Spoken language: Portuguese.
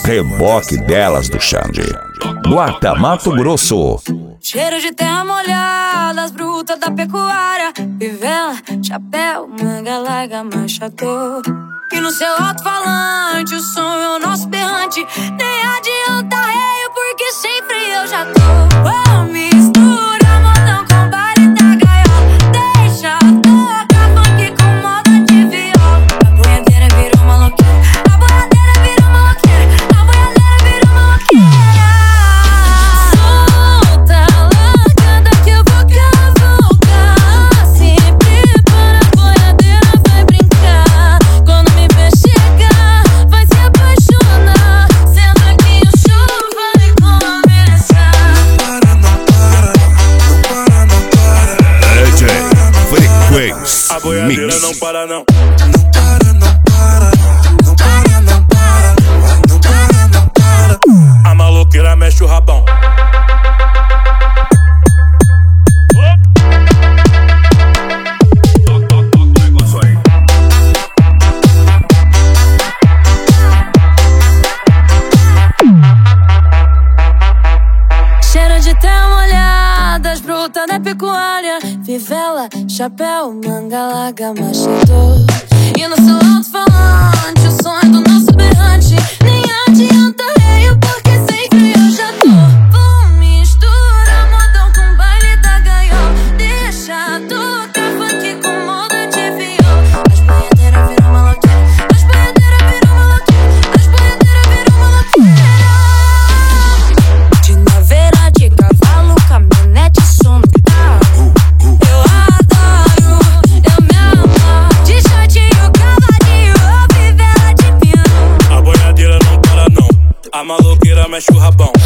reboque delas do Xande. Guarda, Mato Grosso. Cheiro de terra molhada, as brutas da pecuária. Fivela, chapéu, manga larga, machador. E no seu alto-falante, o som é o nosso berrante. Nem adianta reio, porque sempre eu já tô. Oh, mistura modão com baile da gaiola. Deixa tocar funk com moda de viola. A boiadeira virou maloqueira, a boiadeira virou maloqueira, a boiadeira virou maloqueira. Solta, largada que eu vou cavucar. Se prepara, a boiadeira vai brincar. Quando me ver chegar, vai se apaixonar. Senta aqui o show vai começar. DJ Frequência A boiadeira Mix. não para não. A maloqueira mexe o rabão. Cheiro de terra molhada, as brutas da pecuária. Fivela, chapéu, manga larga, machador. E no seu alto-falante, o som é do nosso berrante. Nem adianta reio, porque sempre eu já tô. Vou misturar modão com baile da gaiola. Deixa tocar funk com moda de viola. As boiadeiras viram maloqueira, as boiadeiras viram maloqueira, as boiadeiras viram maloqueira. De naveira, de cavalo, caminhonete, som no carro. Eu adoro, eu me amo. De shortinho, cavalinho, ou fivela de piano. A boiadeira não para não. A maloqueira mexe o rabão.